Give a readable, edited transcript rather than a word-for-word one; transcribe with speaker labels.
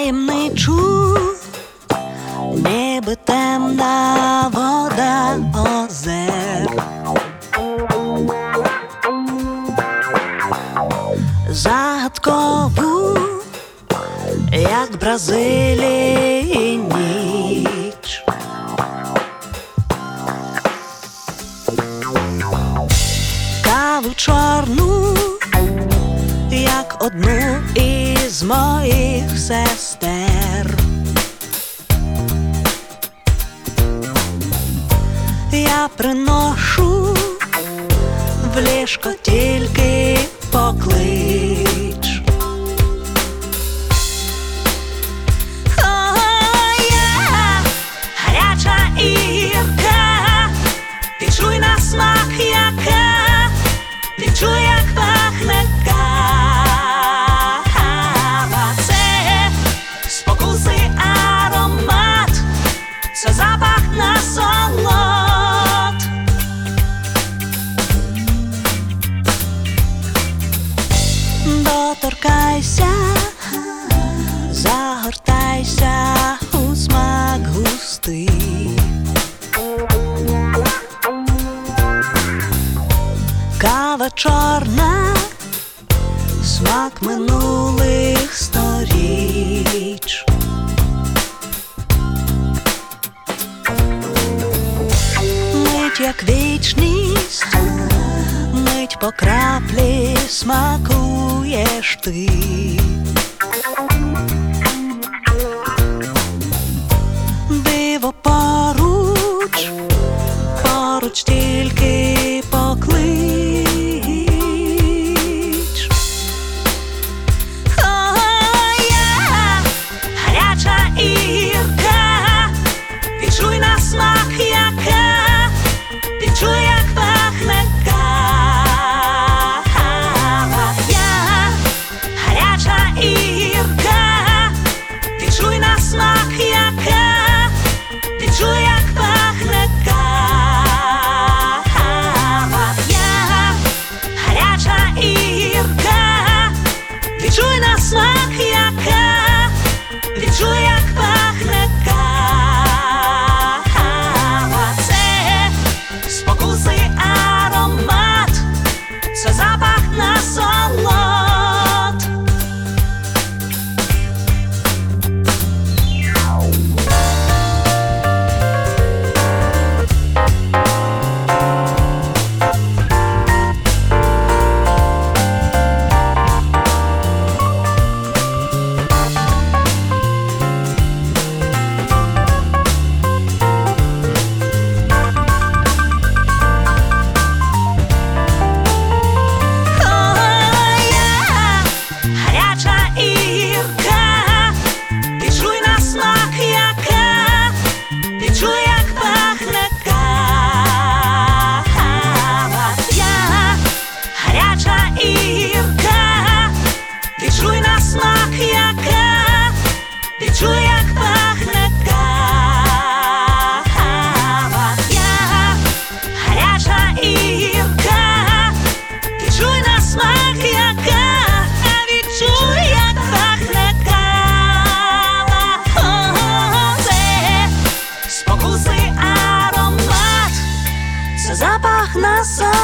Speaker 1: таємничу, ніби темна вода озер. Загадкову, як Бразилії ніч. Каву чорну, як одну із моїх сестер. Я приношу в ліжко тільки поклич. Гаряча Ірка, відчуй на смак яка, відчуй, як пахне кава. Це спокуси аромат, це запах насолод. Доторкайся, загортайся у смак густий. Кава чорна, смак минулих сторіч. Мить як вічність, мить по краплі смакуєш ти. Диво поруч, поруч тільки поклич. Гаряча Ірка, відчуй на смак яка, відчуй, як пахне кава. Гаряча Ірка, відчуй на смак яка, відчуй, як пахне кава. Гаряча Ірка, відчуй на смак яка, відчуй, як пахне кава. Це спокуси аромат, це запах насолод. Відчуй на смак яка, відчуй, як пахне кава. Гаряча Ірка, відчуй на смак яка, відчуй, як пахне кава. Це спокуси аромат, це запах насолод.